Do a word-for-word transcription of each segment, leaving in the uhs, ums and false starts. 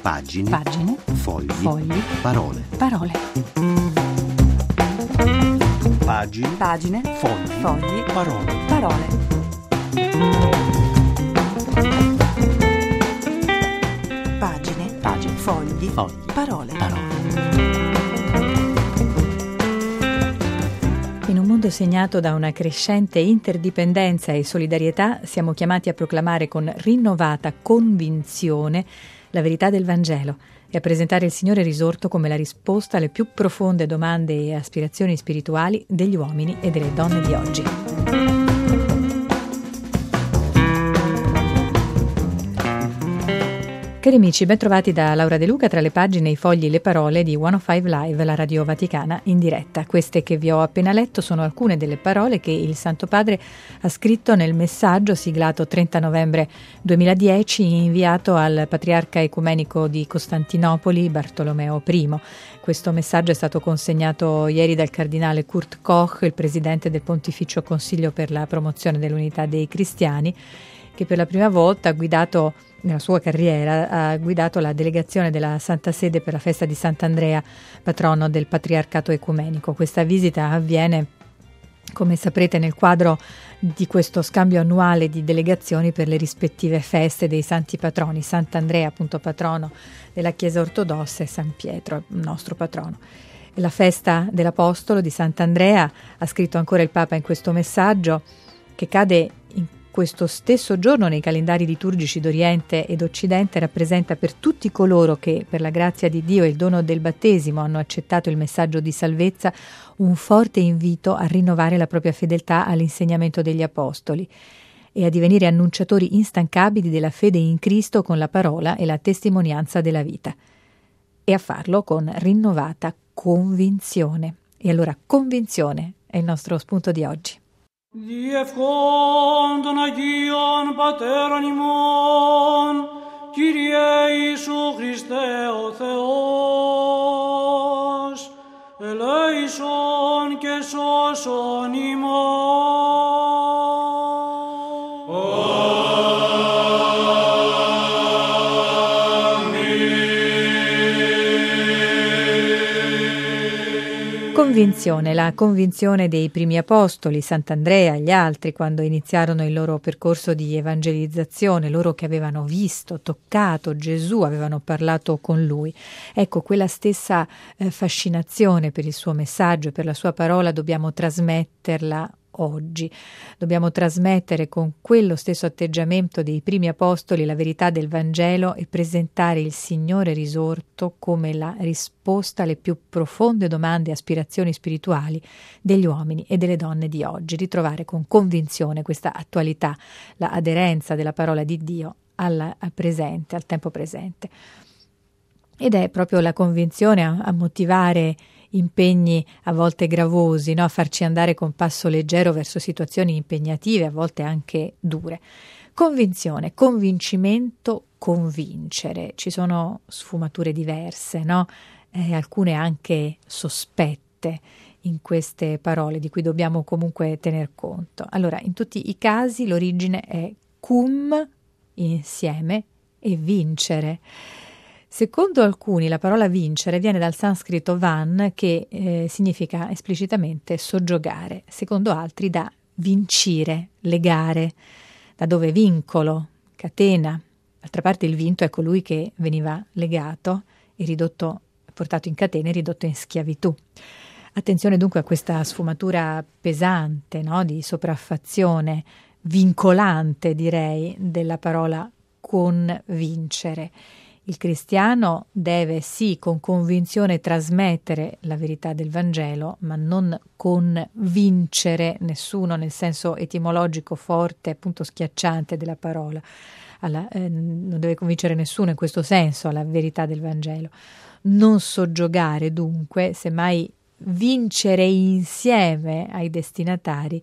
Pagine. Pagine. Fogli. Fogli. Parole. Parole. Pagine. Pagine. Fogli. Fogli. Parole. Parole. Pagine. Pagine. Fogli. Fogli. Parole. Parole. In un mondo segnato da una crescente interdipendenza e solidarietà, siamo chiamati a proclamare con rinnovata convinzione la verità del Vangelo e a presentare il Signore risorto come la risposta alle più profonde domande e aspirazioni spirituali degli uomini e delle donne di oggi. Cari amici, ben trovati da Laura De Luca tra le pagine, i fogli e le parole di centocinque Live, la radio vaticana in diretta. Queste che vi ho appena letto sono alcune delle parole che il Santo Padre ha scritto nel messaggio siglato trenta novembre duemiladieci, inviato al Patriarca Ecumenico di Costantinopoli Bartolomeo I. Questo messaggio è stato consegnato ieri dal Cardinale Kurt Koch, il Presidente del Pontificio Consiglio per la promozione dell'unità dei cristiani, che per la prima volta ha guidato nella sua carriera ha guidato la delegazione della Santa Sede per la festa di Sant'Andrea, patrono del Patriarcato Ecumenico. Questa visita avviene, come saprete, nel quadro di questo scambio annuale di delegazioni per le rispettive feste dei santi patroni, Sant'Andrea appunto patrono della Chiesa Ortodossa e San Pietro, il nostro patrono. La festa dell'Apostolo di Sant'Andrea, ha scritto ancora il Papa in questo messaggio, che cade in questo stesso giorno nei calendari liturgici d'Oriente ed Occidente, rappresenta per tutti coloro che per la grazia di Dio e il dono del battesimo hanno accettato il messaggio di salvezza un forte invito a rinnovare la propria fedeltà all'insegnamento degli Apostoli e a divenire annunciatori instancabili della fede in Cristo con la parola e la testimonianza della vita, e a farlo con rinnovata convinzione. E allora convinzione è il nostro spunto di oggi. Διευχών των Αγίων Πατέρων ημών, Kyrie Ιησού Χριστέ ο Θεός, ελέησον και σώσον ημών. Convinzione, la convinzione dei primi apostoli, Sant'Andrea e gli altri, quando iniziarono il loro percorso di evangelizzazione, loro che avevano visto, toccato Gesù, avevano parlato con lui. Ecco, quella stessa eh, fascinazione per il suo messaggio e per la sua parola dobbiamo trasmetterla oggi. Dobbiamo trasmettere con quello stesso atteggiamento dei primi apostoli la verità del Vangelo e presentare il Signore risorto come la risposta alle più profonde domande e aspirazioni spirituali degli uomini e delle donne di oggi. Ritrovare con convinzione questa attualità, la aderenza della parola di Dio al, al presente, al tempo presente. Ed è proprio la convinzione a, a motivare impegni a volte gravosi, no? A farci andare con passo leggero verso situazioni impegnative, a volte anche dure. Convinzione, convincimento, convincere. Ci sono sfumature diverse, no? Eh, alcune anche sospette in queste parole, di cui dobbiamo comunque tener conto. Allora, in tutti i casi l'origine è cum, insieme, e vincere. Secondo alcuni la parola vincere viene dal sanscrito van, che eh, significa esplicitamente soggiogare, secondo altri da vincire, legare, da dove vincolo, catena. D'altra parte il vinto è colui che veniva legato e ridotto, portato in catene e ridotto in schiavitù. Attenzione dunque a questa sfumatura pesante, no? Di sopraffazione, vincolante direi, della parola convincere. Il cristiano deve sì con convinzione trasmettere la verità del Vangelo, ma non convincere nessuno nel senso etimologico forte, appunto schiacciante della parola. Alla, eh, non deve convincere nessuno in questo senso alla verità del Vangelo. Non soggiogare dunque, semmai vincere insieme ai destinatari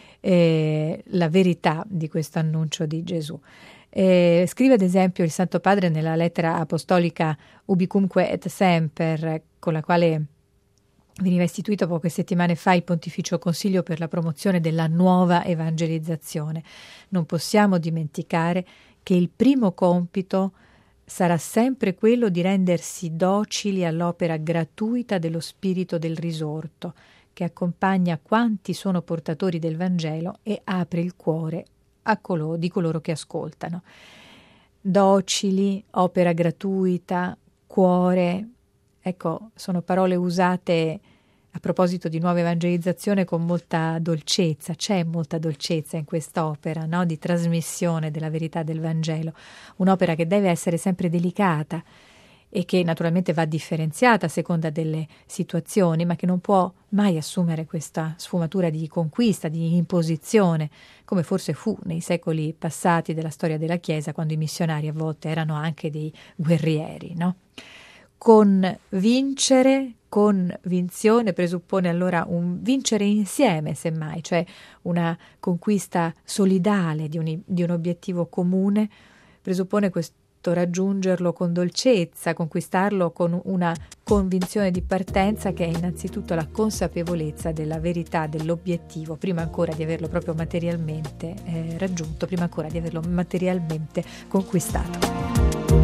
eh, la verità di questo annuncio di Gesù. Eh, scrive ad esempio il Santo Padre nella lettera apostolica Ubicumque et Semper, con la quale veniva istituito poche settimane fa il Pontificio Consiglio per la promozione della nuova evangelizzazione. Non possiamo dimenticare che il primo compito sarà sempre quello di rendersi docili all'opera gratuita dello Spirito del risorto, che accompagna quanti sono portatori del Vangelo e apre il cuore a coloro, di coloro che ascoltano. Docili, opera gratuita, cuore, ecco, sono parole usate a proposito di nuova evangelizzazione con molta dolcezza. C'è molta dolcezza in quest'opera, no? Di trasmissione della verità del Vangelo, un'opera che deve essere sempre delicata e che naturalmente va differenziata a seconda delle situazioni, ma che non può mai assumere questa sfumatura di conquista, di imposizione, come forse fu nei secoli passati della storia della Chiesa, quando i missionari a volte erano anche dei guerrieri, no? Convincere, convinzione presuppone allora un vincere insieme, semmai, cioè una conquista solidale di un, di un obiettivo comune, presuppone questo raggiungerlo con dolcezza, conquistarlo con una convinzione di partenza che è innanzitutto la consapevolezza della verità dell'obiettivo, prima ancora di averlo proprio materialmente eh, raggiunto, prima ancora di averlo materialmente conquistato.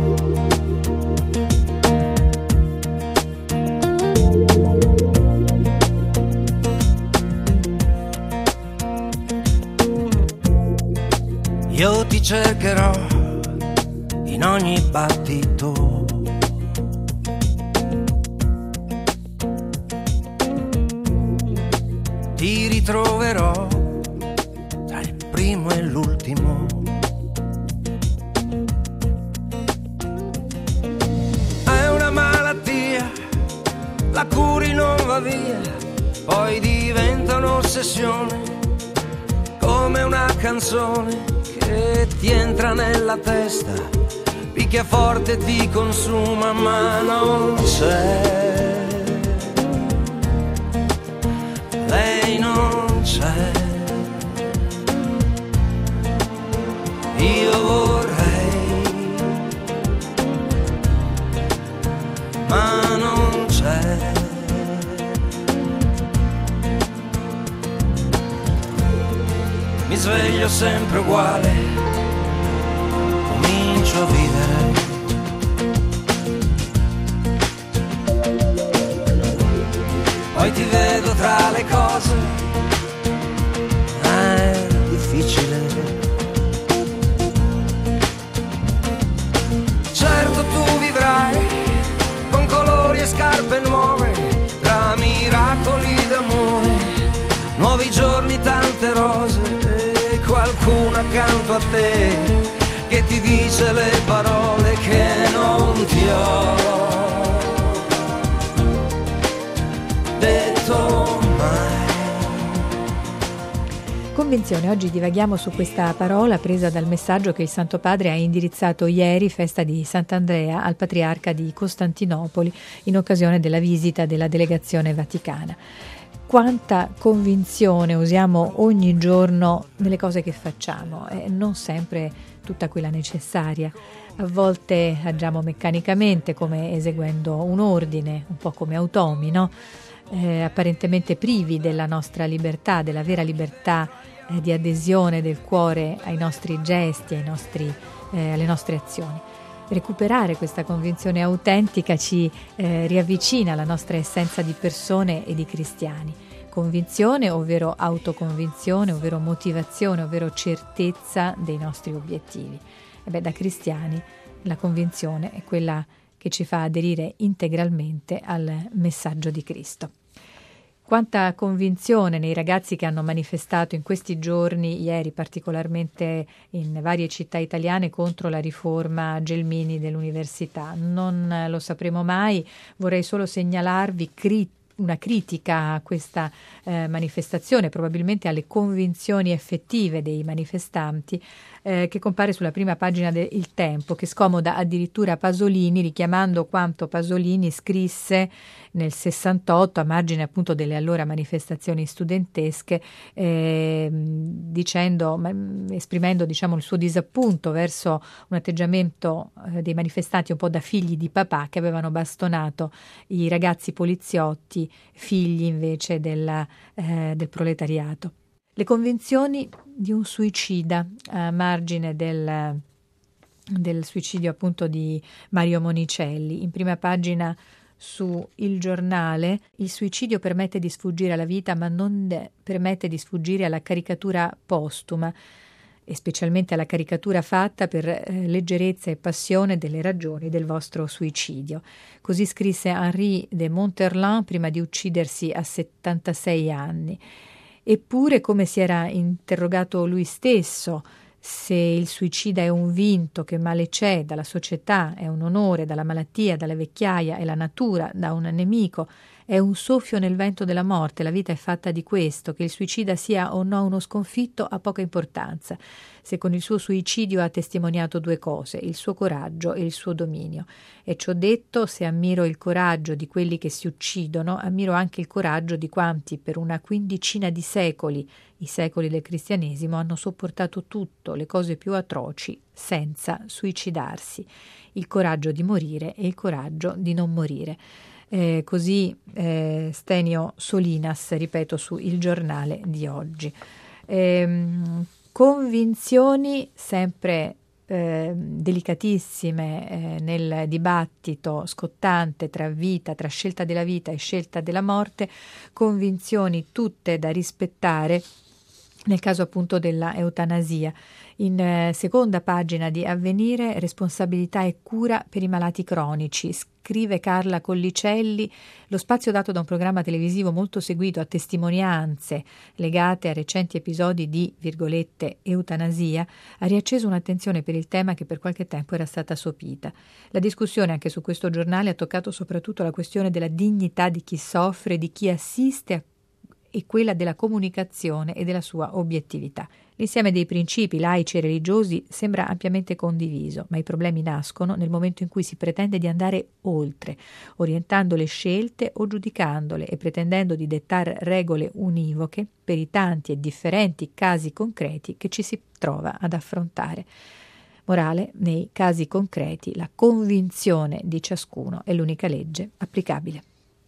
Io ti cercherò in ogni battito, ti ritroverò tra il primo e l'ultimo. È una malattia, la curi non va via, poi diventa un'ossessione, come una canzone che ti entra nella testa, picchia forte, ti consuma, ma non c'è, lei non c'è. Io vorrei, ma non c'è. Mi sveglio sempre uguale, comincio a vivere. Poi ti vedo tra le cose, è difficile. Certo tu vivrai con colori e scarpe nuove, tra miracoli d'amore, nuovi giorni, tante rose, e qualcuno accanto a te che ti dice le parole che non ti ho detto mai. Convinzione, oggi divaghiamo su questa parola presa dal messaggio che il Santo Padre ha indirizzato ieri, festa di Sant'Andrea, al Patriarca di Costantinopoli in occasione della visita della delegazione vaticana. Quanta convinzione usiamo ogni giorno nelle cose che facciamo, e non sempre tutta quella necessaria. A volte agiamo meccanicamente, come eseguendo un ordine, un po' come automi, no? Eh, apparentemente privi della nostra libertà, della vera libertà eh, di adesione del cuore ai nostri gesti, ai nostri, eh, alle nostre azioni. Recuperare questa convinzione autentica ci eh, riavvicina alla nostra essenza di persone e di cristiani. Convinzione, ovvero autoconvinzione, ovvero motivazione, ovvero certezza dei nostri obiettivi. E beh, da cristiani la convinzione è quella che ci fa aderire integralmente al messaggio di Cristo. Quanta convinzione nei ragazzi che hanno manifestato in questi giorni, ieri particolarmente in varie città italiane, contro la riforma Gelmini dell'università. Non lo sapremo mai, vorrei solo segnalarvi crit- una critica a questa eh, manifestazione, probabilmente alle convinzioni effettive dei manifestanti, eh, che compare sulla prima pagina del Il Tempo, che scomoda addirittura Pasolini, richiamando quanto Pasolini scrisse nel sessantotto a margine appunto delle allora manifestazioni studentesche, eh, dicendo, esprimendo diciamo il suo disappunto verso un atteggiamento eh, dei manifestanti un po' da figli di papà, che avevano bastonato i ragazzi poliziotti, figli invece della, eh, del proletariato. Le convinzioni di un suicida a margine del del suicidio appunto di Mario Monicelli. In prima pagina su Il Giornale: il suicidio permette di sfuggire alla vita, ma non permette di sfuggire alla caricatura postuma, e specialmente alla caricatura fatta per eh, leggerezza e passione delle ragioni del vostro suicidio. Così scrisse Henri de Monterland prima di uccidersi a settantasei anni. Eppure, come si era interrogato lui stesso, se il suicida è un vinto, che male c'è dalla società, è un onore dalla malattia, dalla vecchiaia, è la natura da un nemico, è un soffio nel vento della morte, la vita è fatta di questo, che il suicida sia o no uno sconfitto ha poca importanza, se con il suo suicidio ha testimoniato due cose, il suo coraggio e il suo dominio. E ciò detto, se ammiro il coraggio di quelli che si uccidono, ammiro anche il coraggio di quanti per una quindicina di secoli, i secoli del cristianesimo, hanno sopportato tutto, le cose più atroci, senza suicidarsi. Il coraggio di morire e il coraggio di non morire. Eh, così eh, Stenio Solinas, ripeto, su Il Giornale di oggi. Ehm, convinzioni sempre eh, delicatissime eh, nel dibattito scottante tra vita, tra scelta della vita e scelta della morte, convinzioni tutte da rispettare nel caso appunto della eutanasia. In eh, seconda pagina di Avvenire: responsabilità e cura per i malati cronici. Scrive Carla Collicelli: lo spazio dato da un programma televisivo molto seguito a testimonianze legate a recenti episodi di, virgolette, eutanasia, ha riacceso un'attenzione per il tema che per qualche tempo era stata sopita. La discussione anche su questo giornale ha toccato soprattutto la questione della dignità di chi soffre, di chi assiste a e quella della comunicazione e della sua obiettività. L'insieme dei principi laici e religiosi sembra ampiamente condiviso, ma i problemi nascono nel momento in cui si pretende di andare oltre, orientando le scelte o giudicandole e pretendendo di dettare regole univoche per i tanti e differenti casi concreti che ci si trova ad affrontare. Morale: nei casi concreti la convinzione di ciascuno è l'unica legge applicabile.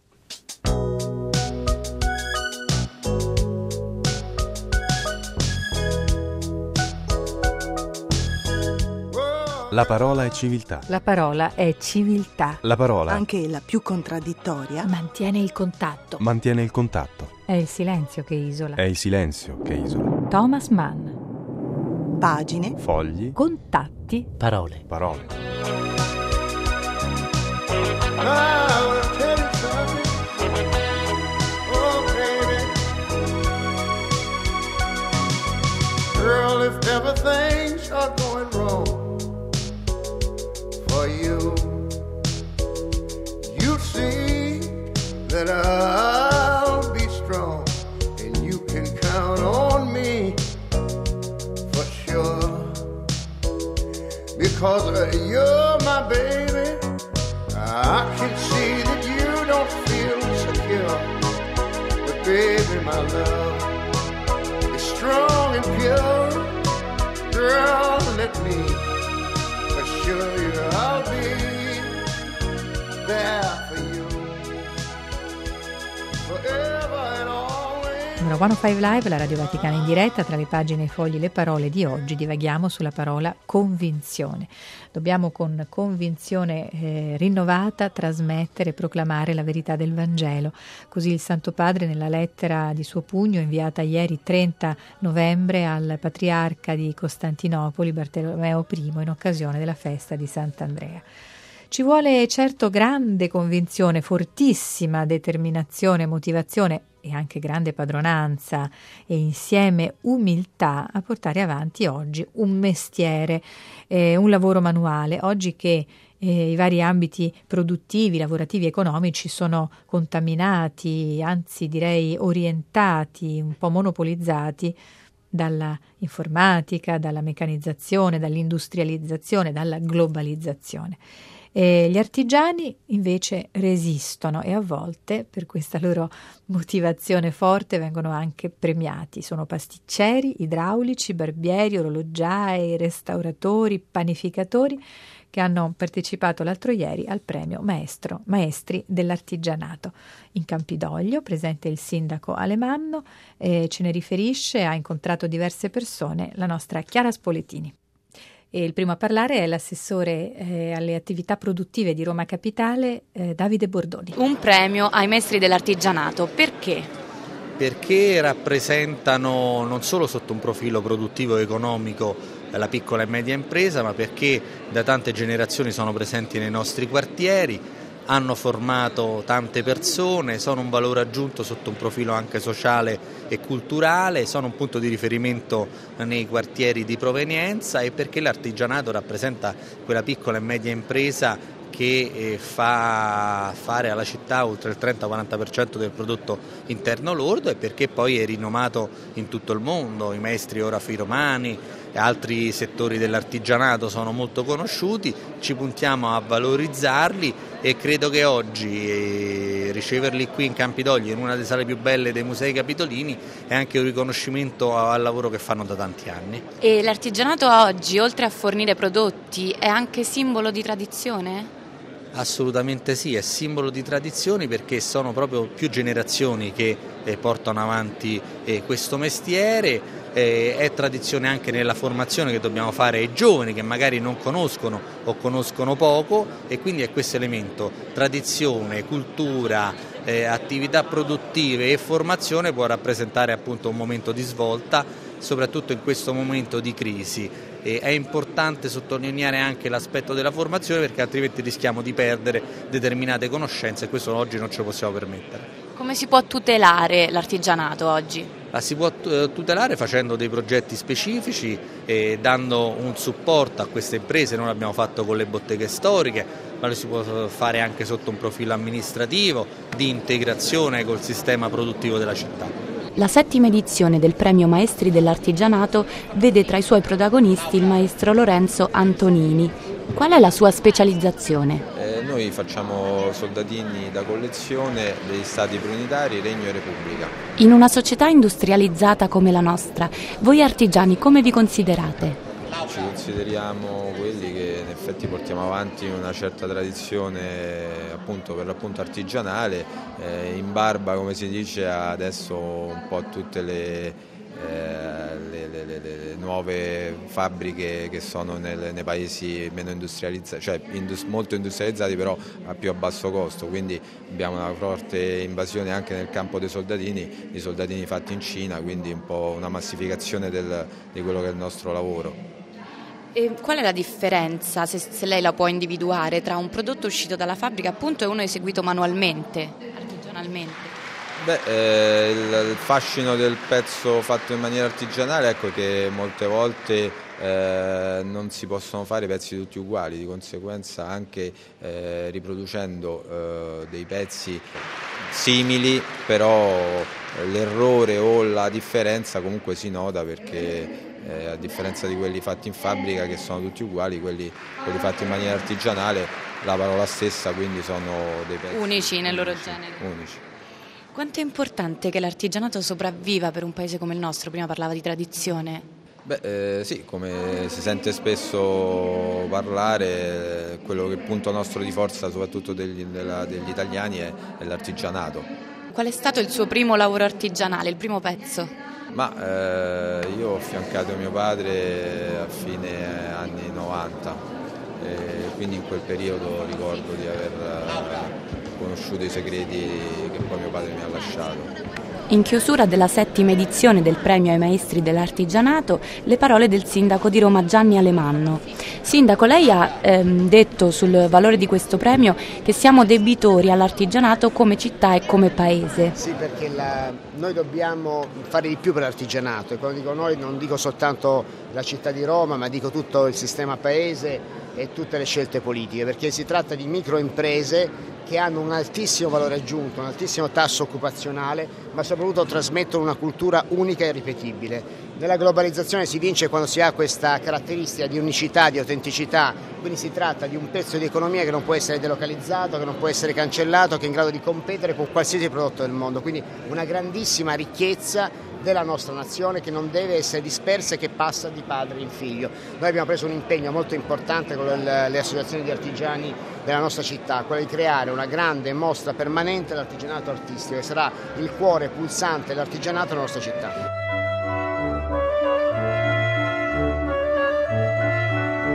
La parola è civiltà. La parola è civiltà. La parola, anche la più contraddittoria, mantiene il contatto. mantiene il contatto. È il silenzio che isola. È il silenzio che isola. Thomas Mann. pagine, Fogli, Contatti. Parole. parole. Girl, if ever things are going wrong for you, you see that I'll be strong, and you can count on me for sure, because uh, you're my baby. I can see that you don't feel secure, but baby, my love is strong and pure. Girl, let me assure you I'll be there for you forever and always. Numero centocinque Live, la Radio Vaticana in diretta. Tra le pagine e i fogli le parole di oggi divaghiamo sulla parola convinzione. Dobbiamo con convinzione eh, rinnovata trasmettere e proclamare la verità del Vangelo. Così il Santo Padre, nella lettera di suo pugno inviata ieri trenta novembre al patriarca di Costantinopoli Bartolomeo I in occasione della festa di Sant'Andrea. Ci vuole certo grande convinzione, fortissima determinazione, motivazione e anche grande padronanza e insieme umiltà a portare avanti oggi un mestiere, eh, un lavoro manuale. Oggi che eh, i vari ambiti produttivi, lavorativi, economici sono contaminati, anzi direi orientati, un po' monopolizzati dalla informatica, dalla meccanizzazione, dall'industrializzazione, dalla globalizzazione. E gli artigiani invece resistono e a volte per questa loro motivazione forte vengono anche premiati. Sono pasticceri, idraulici, barbieri, orologiai, restauratori, panificatori che hanno partecipato l'altro ieri al premio Maestro, Maestri dell'Artigianato. In Campidoglio, presente il sindaco Alemanno, eh, ce ne riferisce, ha incontrato diverse persone, la nostra Chiara Spoletini. E il primo a parlare è l'assessore eh, alle attività produttive di Roma Capitale, eh, Davide Bordoni. Un premio ai maestri dell'artigianato, perché? Perché rappresentano non solo sotto un profilo produttivo e economico la piccola e media impresa, ma perché da tante generazioni sono presenti nei nostri quartieri, hanno formato tante persone, sono un valore aggiunto sotto un profilo anche sociale e culturale, sono un punto di riferimento nei quartieri di provenienza e perché l'artigianato rappresenta quella piccola e media impresa che eh, fa fare alla città oltre il trenta quaranta per cento del prodotto interno lordo e perché poi è rinomato in tutto il mondo. I maestri orafi romani e altri settori dell'artigianato sono molto conosciuti, ci puntiamo a valorizzarli e credo che oggi eh, riceverli qui in Campidoglio, in una delle sale più belle dei musei capitolini, è anche un riconoscimento al lavoro che fanno da tanti anni. E l'artigianato oggi, oltre a fornire prodotti, è anche simbolo di tradizione? Assolutamente sì, è simbolo di tradizioni perché sono proprio più generazioni che eh, portano avanti eh, questo mestiere, eh, è tradizione anche nella formazione che dobbiamo fare ai giovani che magari non conoscono o conoscono poco e quindi è questo elemento, tradizione, cultura, eh, attività produttive e formazione può rappresentare appunto un momento di svolta, soprattutto in questo momento di crisi. E è importante sottolineare anche l'aspetto della formazione perché altrimenti rischiamo di perdere determinate conoscenze e questo oggi non ce lo possiamo permettere. Come si può tutelare l'artigianato oggi? La si può tutelare facendo dei progetti specifici e dando un supporto a queste imprese, noi l'abbiamo fatto con le botteghe storiche, ma lo si può fare anche sotto un profilo amministrativo di integrazione col sistema produttivo della città. La settima edizione del Premio Maestri dell'Artigianato vede tra i suoi protagonisti il maestro Lorenzo Antonini. Qual è la sua specializzazione? Eh, noi facciamo soldatini da collezione degli Stati Unitari, Regno e Repubblica. In una società industrializzata come la nostra, voi artigiani come vi considerate? Ci consideriamo quelli che in effetti portiamo avanti una certa tradizione appunto per l'appunto artigianale, eh, in barba, come si dice adesso, un po' a tutte le, eh, le, le, le, le nuove fabbriche che sono nel, nei paesi meno industrializzati, cioè indus, molto industrializzati però a più a basso costo, quindi abbiamo una forte invasione anche nel campo dei soldatini, i soldatini fatti in Cina, quindi un po' una massificazione del, di quello che è il nostro lavoro. E qual è la differenza, se, se lei la può individuare, tra un prodotto uscito dalla fabbrica appunto e uno eseguito manualmente, artigianalmente? Beh, eh, il, il fascino del pezzo fatto in maniera artigianale ecco che molte volte eh, non si possono fare pezzi tutti uguali, di conseguenza anche eh, riproducendo eh, dei pezzi simili, però l'errore o la differenza comunque si nota perché Eh, a differenza di quelli fatti in fabbrica che sono tutti uguali, quelli, quelli fatti in maniera artigianale, la parola stessa, quindi sono dei pezzi unici nel loro unici, genere. Unici. Quanto è importante che l'artigianato sopravviva per un paese come il nostro? Prima parlava di tradizione. Beh, eh, sì, come si sente spesso parlare, quello che è il punto nostro di forza, soprattutto degli, della, degli italiani, è, è l'artigianato. Qual è stato il suo primo lavoro artigianale, il primo pezzo? Ma eh, io ho affiancato mio padre a fine anni novanta, e quindi in quel periodo ricordo di aver eh, conosciuto i segreti che poi mio padre mi ha lasciato. In chiusura della settima edizione del Premio ai Maestri dell'Artigianato, le parole del sindaco di Roma Gianni Alemanno. Sindaco, lei ha ehm, detto sul valore di questo premio che siamo debitori all'artigianato come città e come paese. Sì, perché la, noi dobbiamo fare di più per l'artigianato e quando dico noi non dico soltanto la città di Roma, ma dico tutto il sistema paese e tutte le scelte politiche, perché si tratta di microimprese che hanno un altissimo valore aggiunto, un altissimo tasso occupazionale, ma soprattutto trasmettono una cultura unica e ripetibile. Nella globalizzazione si vince quando si ha questa caratteristica di unicità, di autenticità, quindi si tratta di un pezzo di economia che non può essere delocalizzato, che non può essere cancellato, che è in grado di competere con qualsiasi prodotto del mondo, quindi una grandissima ricchezza della nostra nazione che non deve essere dispersa e che passa di padre in figlio. Noi abbiamo preso un impegno molto importante con le, le associazioni di artigiani della nostra città, quello di creare una grande mostra permanente dell'artigianato artistico che sarà il cuore pulsante dell'artigianato della nostra città.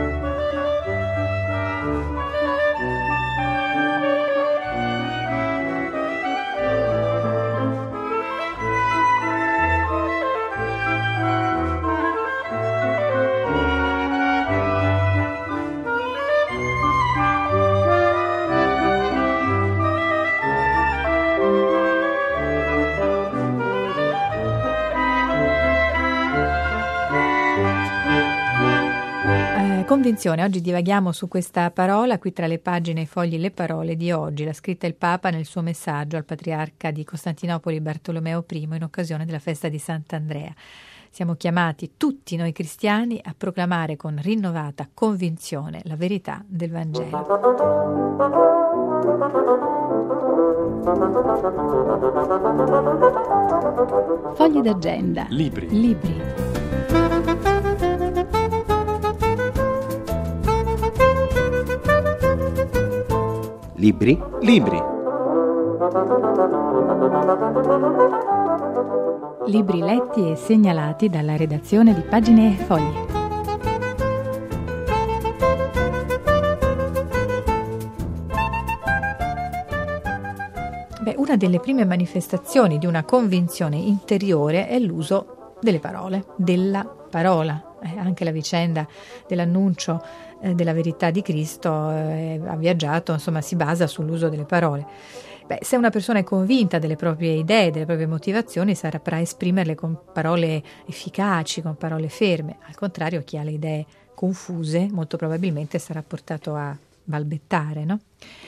Convinzione, oggi divaghiamo su questa parola, qui tra le pagine e i fogli le parole di oggi, l'ha scritta il Papa nel suo messaggio al patriarca di Costantinopoli Bartolomeo primo in occasione della festa di Sant'Andrea. Siamo chiamati tutti noi cristiani a proclamare con rinnovata convinzione la verità del Vangelo. Fogli d'agenda. Libri. Libri. Libri? Libri. Libri letti e segnalati dalla redazione di Pagine e Fogli. Beh, una delle prime manifestazioni di una convinzione interiore è l'uso delle parole, della parola. Eh, anche la vicenda dell'annuncio eh, della verità di Cristo eh, ha viaggiato, insomma, si basa sull'uso delle parole. Beh, se una persona è convinta delle proprie idee, delle proprie motivazioni, saprà esprimerle con parole efficaci, con parole ferme. Al contrario, chi ha le idee confuse molto probabilmente sarà portato a balbettare, no?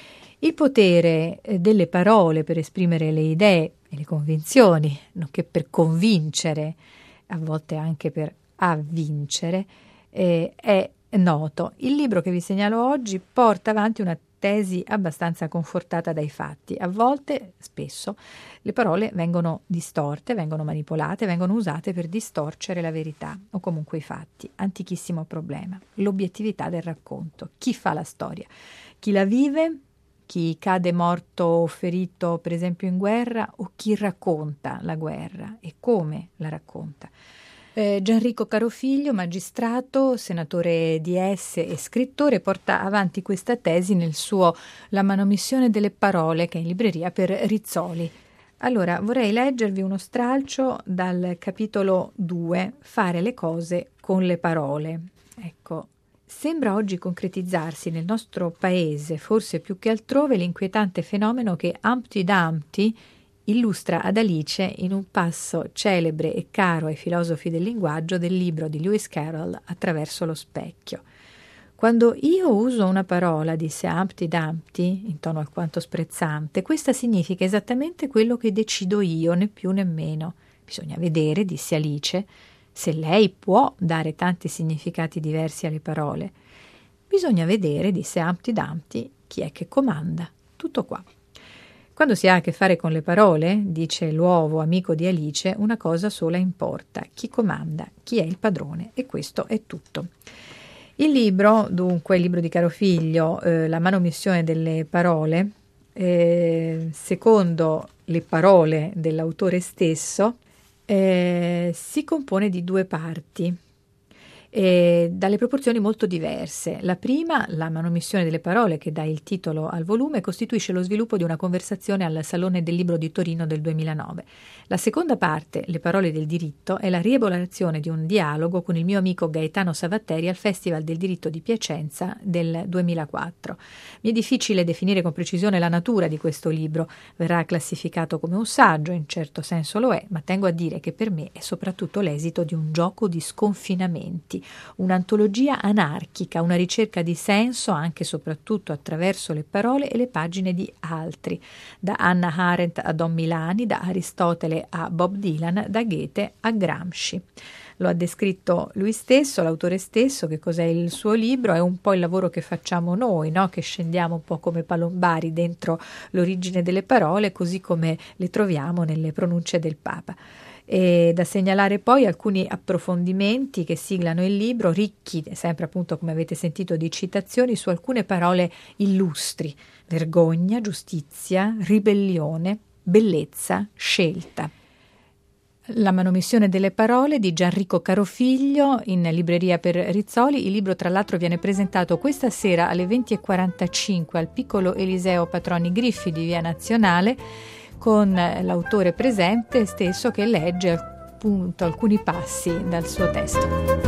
Il potere delle parole per esprimere le idee e le convinzioni, nonché per convincere, a volte anche per avvincere, eh, è noto. Il libro che vi segnalo oggi porta avanti una tesi abbastanza confortata dai fatti. A volte, spesso, le parole vengono distorte, vengono manipolate, vengono usate per distorcere la verità o comunque i fatti. Antichissimo problema. L'obiettività del racconto. Chi fa la storia? Chi la vive? Chi cade morto o ferito, per esempio, in guerra, o chi racconta la guerra e come la racconta? Eh, Gianrico Carofiglio, magistrato, senatore di Esse e scrittore, porta avanti questa tesi nel suo La manomissione delle parole, che è in libreria per Rizzoli. Allora, vorrei leggervi uno stralcio dal capitolo due, Fare le cose con le parole. Ecco. Sembra oggi concretizzarsi nel nostro paese, forse più che altrove, l'inquietante fenomeno che Humpty Dumpty illustra ad Alice in un passo celebre e caro ai filosofi del linguaggio del libro di Lewis Carroll Attraverso lo specchio. Quando io uso una parola, disse Humpty Dumpty, in tono alquanto sprezzante, questa significa esattamente quello che decido io, né più né meno. Bisogna vedere, disse Alice, se lei può dare tanti significati diversi alle parole. Bisogna vedere, disse Humpty Dumpty, chi è che comanda. Tutto qua. Quando si ha a che fare con le parole, dice l'uovo amico di Alice, una cosa sola importa: chi comanda, chi è il padrone, e questo è tutto. Il libro, dunque, il libro di Carofiglio, eh, La manomissione delle parole, eh, secondo le parole dell'autore stesso, Eh, si compone di due parti, eh, dalle proporzioni molto diverse. La prima, la manomissione delle parole, che dà il titolo al volume, costituisce lo sviluppo di una conversazione al Salone del Libro di Torino del duemilanove. La seconda parte, Le parole del diritto, è la rielaborazione di un dialogo con il mio amico Gaetano Savatteri al Festival del Diritto di Piacenza del duemilaquattro. Mi è difficile definire con precisione la natura di questo libro. Verrà classificato come un saggio, in certo senso lo è, ma tengo a dire che per me è soprattutto l'esito di un gioco di sconfinamenti, un'antologia anarchica, una ricerca di senso anche e soprattutto attraverso le parole e le pagine di altri, da Hannah Arendt a Don Milani, da Aristotele a Bob Dylan, da Goethe a Gramsci. Lo ha descritto lui stesso, l'autore stesso. Che cos'è il suo libro? È un po' il lavoro che facciamo noi, no? Che scendiamo un po' come palombari dentro l'origine delle parole, così come le troviamo nelle pronunce del Papa. E da segnalare poi alcuni approfondimenti che siglano il libro, ricchi, sempre appunto come avete sentito, di citazioni su alcune parole illustri: vergogna, giustizia, ribellione, bellezza, scelta. La manomissione delle parole di Gianrico Carofiglio, in libreria per Rizzoli. Il libro, tra l'altro, viene presentato questa sera alle venti e quarantacinque al piccolo Eliseo Patroni Griffi di Via Nazionale, con l'autore presente stesso che legge appunto alcuni passi dal suo testo.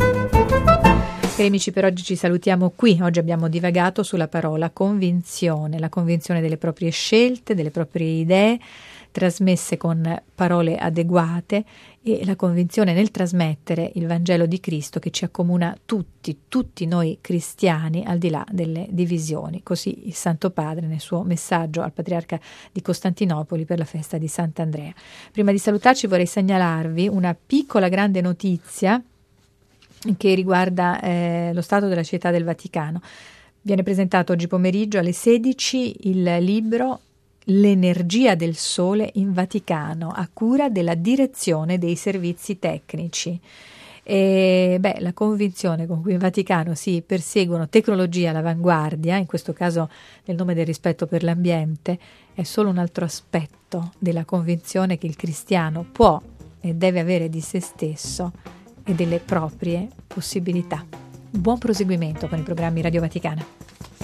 Cari amici, per oggi ci salutiamo qui. Oggi abbiamo divagato sulla parola convinzione, la convinzione delle proprie scelte, delle proprie idee, trasmesse con parole adeguate e la convinzione nel trasmettere il Vangelo di Cristo che ci accomuna tutti, tutti noi cristiani, al di là delle divisioni. Così il Santo Padre nel suo messaggio al Patriarca di Costantinopoli per la festa di Sant'Andrea. Prima di salutarci vorrei segnalarvi una piccola grande notizia che riguarda eh, lo stato della Città del Vaticano. Viene presentato oggi pomeriggio alle sedici il libro L'energia del Sole in Vaticano, a cura della Direzione dei Servizi Tecnici. E, beh, la convinzione con cui in Vaticano si perseguono tecnologie all'avanguardia, in questo caso nel nome del rispetto per l'ambiente, è solo un altro aspetto della convinzione che il cristiano può e deve avere di se stesso e delle proprie possibilità. Buon proseguimento con i programmi Radio Vaticana.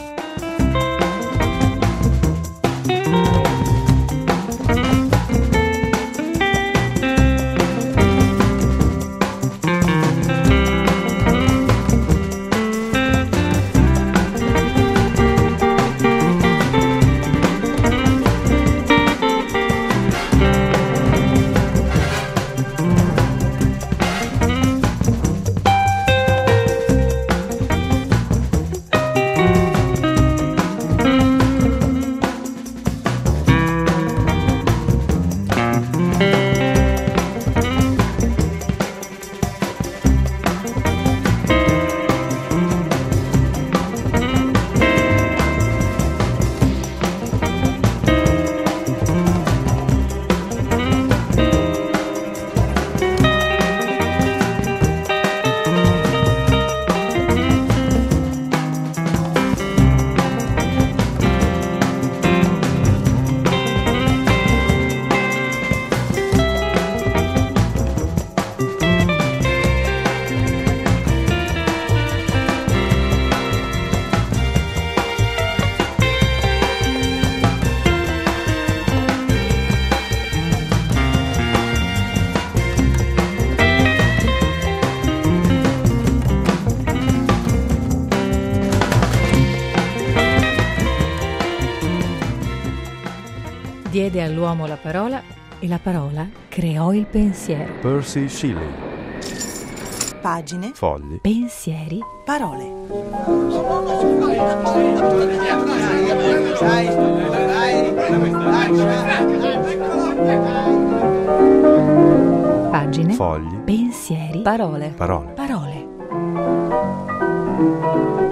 Diede all'uomo la parola e la parola creò il pensiero. Percy Shelley. Pagine, fogli, pensieri, parole. Pagine, fogli, pensieri, parole. Parole. Parole.